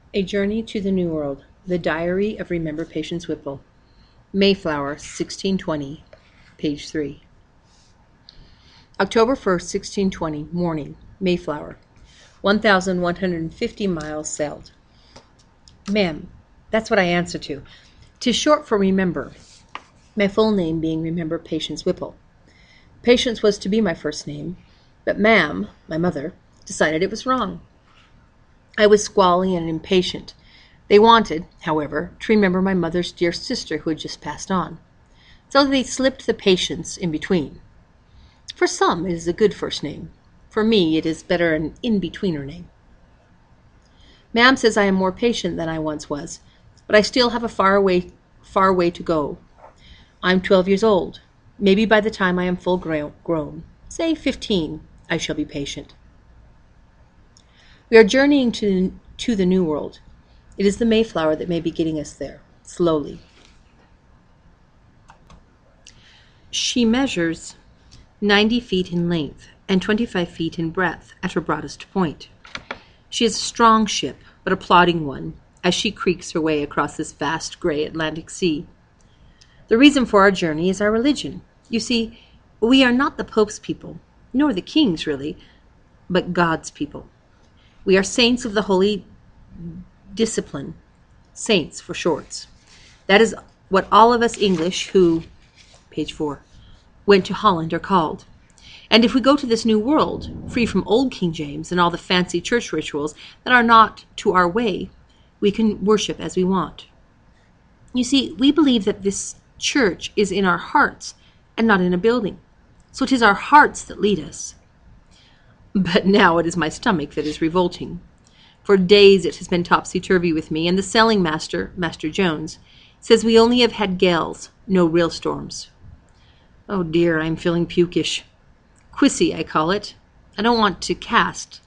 A Journey to the New World. The Diary of Remember Patience Whipple. Mayflower, 1620, page 3. October 1st, 1620, morning, Mayflower. 1,150 miles sailed. Ma'am, that's what I answer to. 'Tis short for Remember, my full name being Remember Patience Whipple. Patience was to be my first name, but ma'am, my mother, decided it was wrong. I was squally and impatient. They wanted, however, to remember my mother's dear sister who had just passed on. So they slipped the Patience in between. For some it is a good first name. For me it is better an in-betweener name. Ma'am says I am more patient than I once was, but I still have a far way to go. I'm 12 years old. Maybe by the time I am full grown, say 15, I shall be patient. We are journeying to the New World. It is the Mayflower that may be getting us there, slowly. She measures 90 feet in length and 25 feet in breadth at her broadest point. She is a strong ship, but a plodding one, as she creaks her way across this vast gray Atlantic Sea. The reason for our journey is our religion. You see, we are not the Pope's people, nor the King's really, but God's people. We are saints of the Holy Discipline, saints for shorts. That is what all of us English who, page 4, went to Holland are called. And if we go to this new world, free from old King James and all the fancy church rituals that are not to our way, we can worship as we want. You see, we believe that this church is in our hearts and not in a building. So it is our hearts that lead us. But now it is my stomach that is revolting. For days it has been topsy-turvy with me, and the selling master, Master Jones, says we only have had gales, no real storms. Oh dear, I am feeling pukish. Quissy, I call it. I don't want to cast.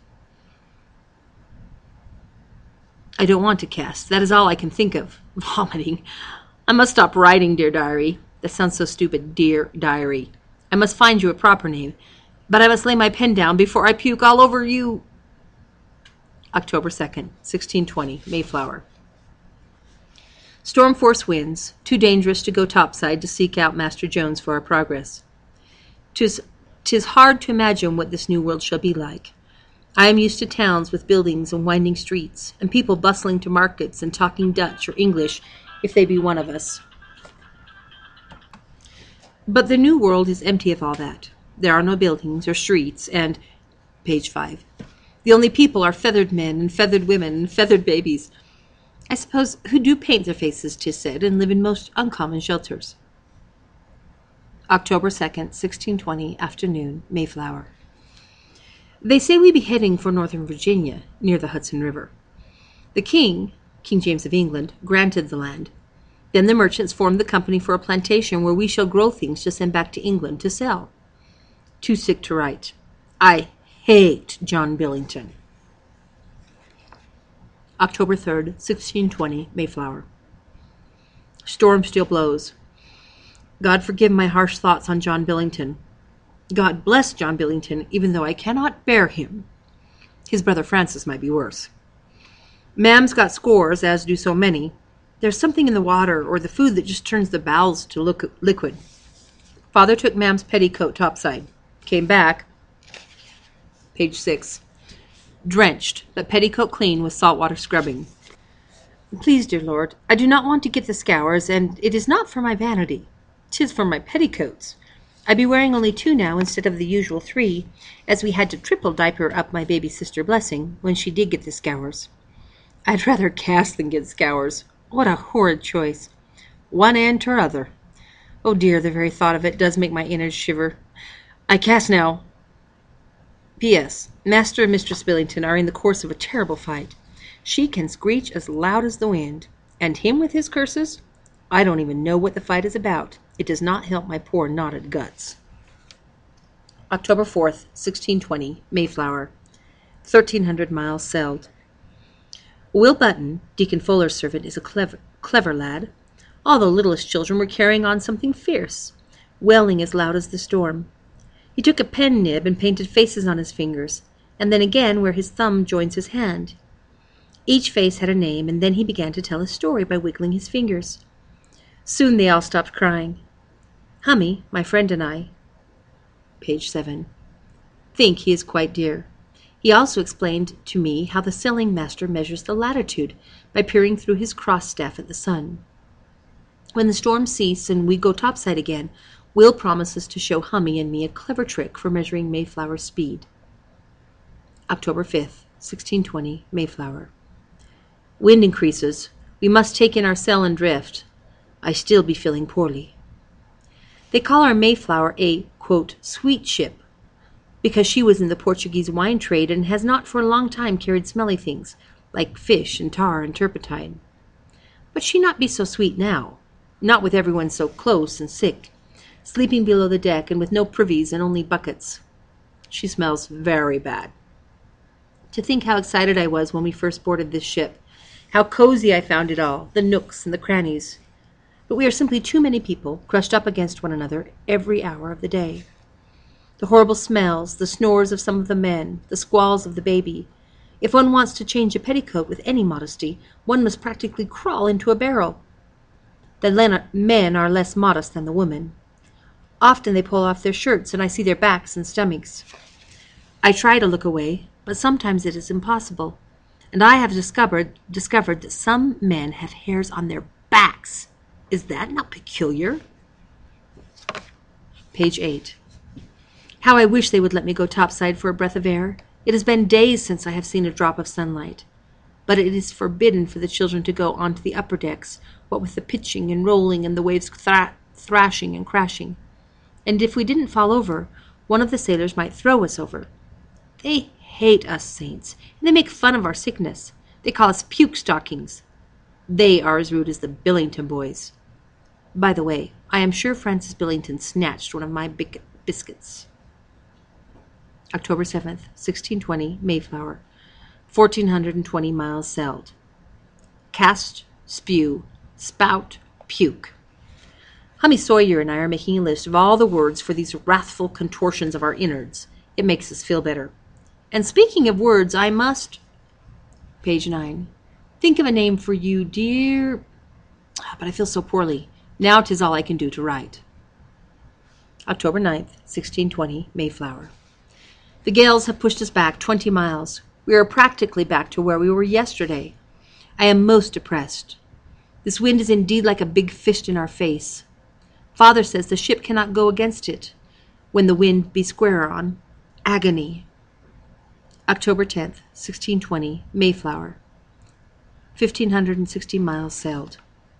That is all I can think of. Vomiting. I must stop writing, dear diary. That sounds so stupid, dear diary. I must find you a proper name. But I must lay my pen down before I puke all over you. October 2nd, 1620, Mayflower. Storm force winds, too dangerous to go topside to seek out Master Jones for our progress. 'Tis hard to imagine what this new world shall be like. I am used to towns with buildings and winding streets, and people bustling to markets and talking Dutch or English if they be one of us. But the new world is empty of all that. There are no buildings or streets, and, page 5, the only people are feathered men and feathered women and feathered babies, I suppose, who do paint their faces, 'tis said, and live in most uncommon shelters. October 2nd, 1620, afternoon, Mayflower. They say we be heading for Northern Virginia, near the Hudson River. The King James of England, granted the land. Then the merchants formed the company for a plantation where we shall grow things to send back to England to sell. Too sick to write. I hate John Billington. October 3rd, 1620, Mayflower. Storm still blows. God forgive my harsh thoughts on John Billington. God bless John Billington, even though I cannot bear him. His brother Francis might be worse. Ma'am's got scores, as do so many. There's something in the water or the food that just turns the bowels to liquid. Father took Ma'am's petticoat topside. Came back, page 6, drenched, but petticoat clean with saltwater scrubbing. Please, dear Lord, I do not want to get the scours, and it is not for my vanity. 'Tis for my petticoats. I be wearing only 2 now instead of the usual 3, as we had to triple diaper up my baby sister Blessing when she did get the scours. I'd rather cast than get scours. What a horrid choice. One and t'other. Oh dear, the very thought of it does make my innards shiver. I cast now. P.S. Master and Mistress Billington are in the course of a terrible fight. She can screech as loud as the wind, and him with his curses. I don't even know what the fight is about. It does not help my poor knotted guts. October 4th, 1620, Mayflower. 1,300 miles sailed. Will Button, Deacon Fuller's servant, is a clever lad. All the littlest children were carrying on something fierce, wailing as loud as the storm. He took a pen nib and painted faces on his fingers, and then again where his thumb joins his hand. Each face had a name, and then he began to tell his story by wiggling his fingers. Soon they all stopped crying. Hummy, my friend, and I, page 7, think he is quite dear. He also explained to me how the sailing master measures the latitude by peering through his cross staff at the sun. When the storm ceases and we go topside again, Will promises to show Hummy and me a clever trick for measuring Mayflower's speed. October 5th, 1620, Mayflower. Wind increases. We must take in our sail and drift. I still be feeling poorly. They call our Mayflower a, quote, sweet ship, because she was in the Portuguese wine trade and has not for a long time carried smelly things, like fish and tar and turpentine. But she not be so sweet now, not with everyone so close and sick, sleeping below the deck and with no privies and only buckets. She smells very bad. To think how excited I was when we first boarded this ship, how cozy I found it all, the nooks and the crannies. But we are simply too many people, crushed up against one another every hour of the day. The horrible smells, the snores of some of the men, the squalls of the baby. If one wants to change a petticoat with any modesty, one must practically crawl into a barrel. The men are less modest than the women. Often they pull off their shirts, and I see their backs and stomachs. I try to look away, but sometimes it is impossible. And I have discovered that some men have hairs on their backs. Is that not peculiar? Page 8. How I wish they would let me go topside for a breath of air. It has been days since I have seen a drop of sunlight. But it is forbidden for the children to go onto the upper decks, what with the pitching and rolling and the waves thrashing and crashing. And if we didn't fall over, one of the sailors might throw us over. They hate us saints, and they make fun of our sickness. They call us puke stockings. They are as rude as the Billington boys. By the way, I am sure Francis Billington snatched one of my biscuits. October 7th, 1620, Mayflower. 1,420 miles sailed. Cast, spew, spout, puke. Hummy Sawyer and I are making a list of all the words for these wrathful contortions of our innards. It makes us feel better. And speaking of words, I must, page 9, think of a name for you, dear, but I feel so poorly. Now 'tis all I can do to write. October 9th, 1620, Mayflower. The gales have pushed us back 20 miles. We are practically back to where we were yesterday. I am most depressed. This wind is indeed like a big fist in our face. Father says the ship cannot go against it. When the wind be square on. Agony. October 10th, 1620, Mayflower. 1,560 miles sailed.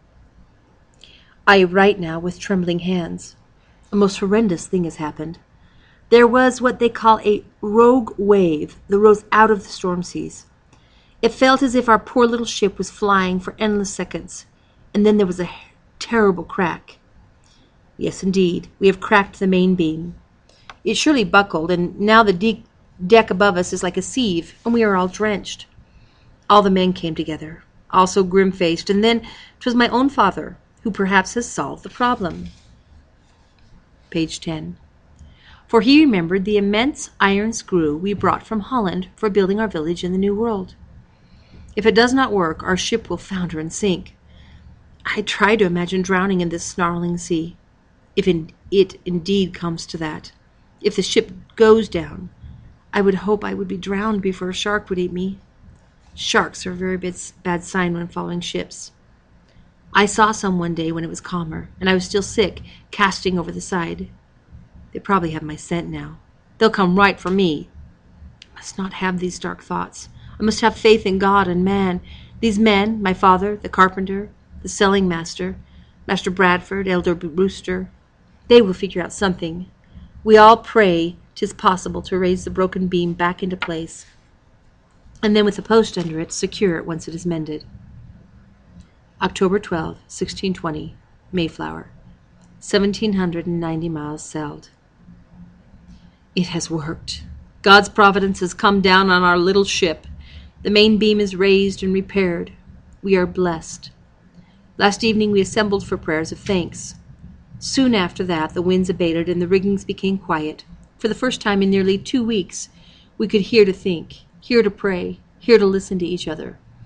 I write now with trembling hands. A most horrendous thing has happened. There was what they call a rogue wave that rose out of the storm seas. It felt as if our poor little ship was flying for endless seconds, and then there was a terrible crack. Yes, indeed, we have cracked the main beam. It surely buckled, and now the deck above us is like a sieve, and we are all drenched. All the men came together, all so grim-faced, and then 'twas my own father, who perhaps has solved the problem. Page 10. For he remembered the immense iron screw we brought from Holland for building our village in the New World. If it does not work, our ship will founder and sink. I try to imagine drowning in this snarling sea, if it indeed comes to that. If the ship goes down, I would hope I would be drowned before a shark would eat me. Sharks are a very bad sign when following ships. I saw some one day when it was calmer, and I was still sick, casting over the side. They probably have my scent now. They'll come right for me. I must not have these dark thoughts. I must have faith in God and man. These men, my father, the carpenter, the selling master, Master Bradford, Elder Brewster, they will figure out something. We all pray 'tis possible to raise the broken beam back into place, and then with a post under it, secure it once it is mended. October 12, 1620, Mayflower. 1,790 miles sailed. It has worked. God's providence has come down on our little ship. The main beam is raised and repaired. We are blessed. Last evening we assembled for prayers of thanks. Soon after that the winds abated and the riggings became quiet. For the first time in nearly 2 weeks we could hear to think, hear to pray, hear to listen to each other.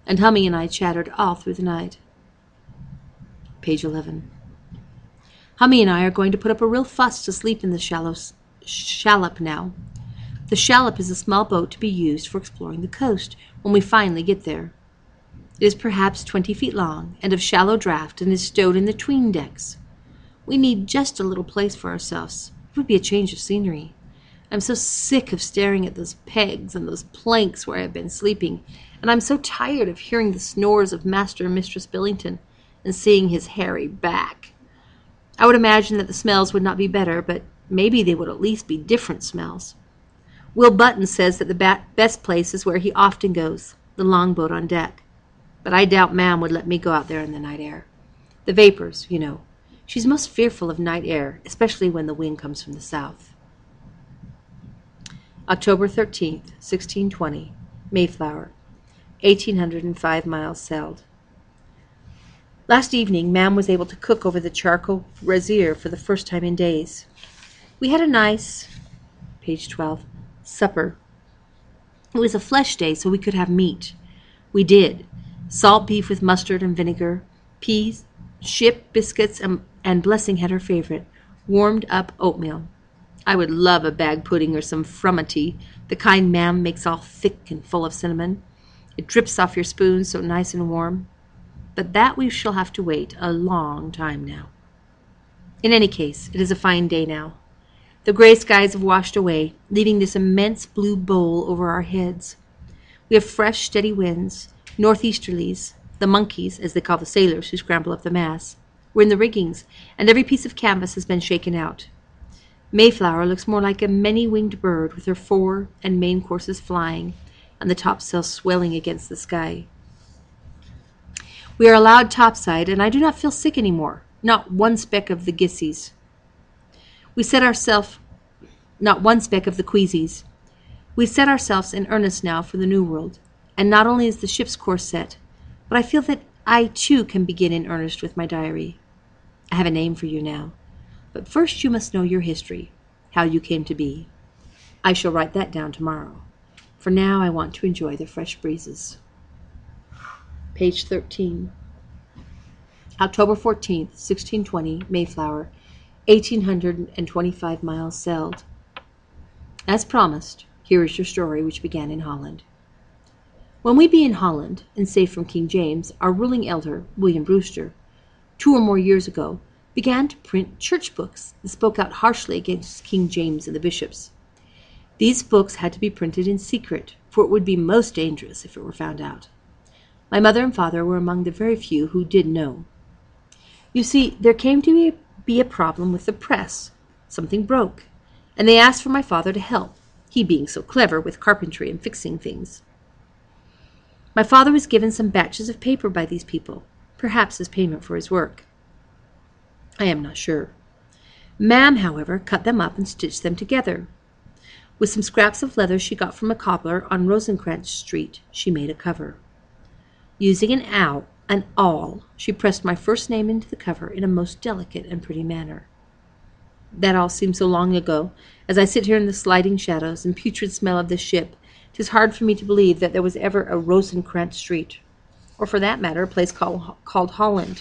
and Hummy and I chattered all through the night. Page 11. Hummy and I are going to put up a real fuss to sleep in the shallop now. The shallop is a small boat to be used for exploring the coast when we finally get there. It is perhaps 20 feet long and of shallow draft and is stowed in the 'tween decks. We need just a little place for ourselves. It would be a change of scenery. I'm so sick of staring at those pegs and those planks where I have been sleeping, and I'm so tired of hearing the snores of Master and Mistress Billington and seeing his hairy back. I would imagine that the smells would not be better, but maybe they would at least be different smells. Will Button says that the best place is where he often goes, the longboat on deck. But I doubt Mam would let me go out there in the night air. The vapors, you know. She's most fearful of night air, especially when the wind comes from the south. October 13th, 1620, Mayflower, 1805 miles sailed. Last evening, Mam was able to cook over the charcoal brazier for the first time in days. We had a nice, page 12, supper. It was a flesh day, so we could have meat. We did. Salt beef with mustard and vinegar, peas, ship biscuits, and Blessing had her favorite, warmed up oatmeal. I would love a bag pudding or some frummity, the kind Mam makes all thick and full of cinnamon. It drips off your spoon so nice and warm. But that we shall have to wait a long time now. In any case, it is a fine day now. The gray skies have washed away, leaving this immense blue bowl over our heads. We have fresh, steady winds, northeasterlies. The monkeys, as they call the sailors who scramble up the mass, were in the riggings, and every piece of canvas has been shaken out. Mayflower looks more like a many-winged bird with her fore and main courses flying, and the topsail swelling against the sky. We are allowed topside, and I do not feel sick any more, not one speck of the gissies. We set ourselves, not one speck of the queasies. We set ourselves in earnest now for the New World, and not only is the ship's course set, but I feel that I too can begin in earnest with my diary. I have a name for you now, but first you must know your history, how you came to be. I shall write that down tomorrow. For now I want to enjoy the fresh breezes. Page 13. October 14th, 1620, Mayflower, 1825 miles sailed. As promised, here is your story which began in Holland. When we be in Holland, and safe from King James, our ruling elder, William Brewster, 2 or more years ago, began to print church books that spoke out harshly against King James and the bishops. These books had to be printed in secret, for it would be most dangerous if it were found out. My mother and father were among the very few who did know. You see, there came to be a problem with the press. Something broke, and they asked for my father to help, he being so clever with carpentry and fixing things. My father was given some batches of paper by these people, perhaps as payment for his work. I am not sure. Mam, however, cut them up and stitched them together. With some scraps of leather she got from a cobbler on Rosencrantz Street, she made a cover. Using an awl, she pressed my first name into the cover in a most delicate and pretty manner. That all seems so long ago. As I sit here in the sliding shadows and putrid smell of the ship, 'tis hard for me to believe that there was ever a Rosencrantz Street, or for that matter, a place called Holland.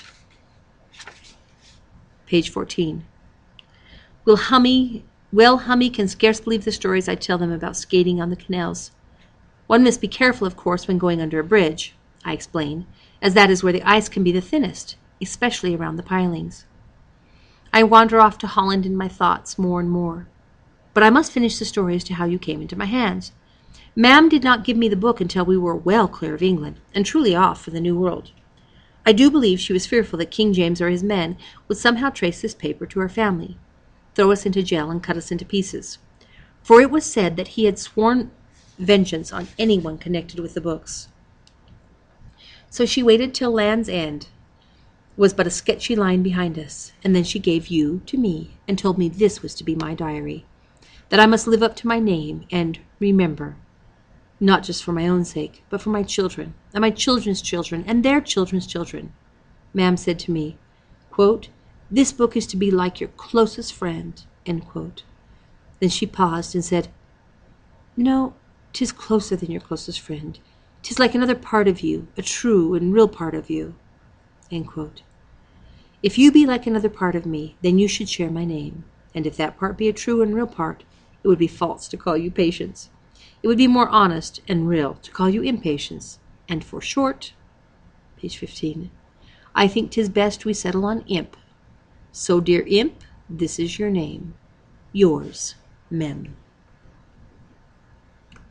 Page 14. Hummy can scarce believe the stories I tell them about skating on the canals. One must be careful, of course, when going under a bridge, I explain, as that is where the ice can be the thinnest, especially around the pilings. I wander off to Holland in my thoughts more and more. But I must finish the story as to how you came into my hands. Mam did not give me the book until we were well clear of England, and truly off for the New World. I do believe she was fearful that King James or his men would somehow trace this paper to our family, throw us into jail and cut us into pieces. For it was said that he had sworn vengeance on anyone connected with the books. So she waited till Land's End was but a sketchy line behind us, and then she gave you to me and told me this was to be my diary, that I must live up to my name and remember, not just for my own sake, but for my children, and my children's children, and their children's children. Mam said to me, quote, "This book is to be like your closest friend," end quote. Then she paused and said, "No, 'tis closer than your closest friend. 'Tis like another part of you, a true and real part of you. End quote. If you be like another part of me, then you should share my name. And if that part be a true and real part, it would be false to call you Patience. It would be more honest and real to call you Impatience. And for short, page 15, I think 'tis best we settle on Imp. So, dear Imp, this is your name. Yours, Mem.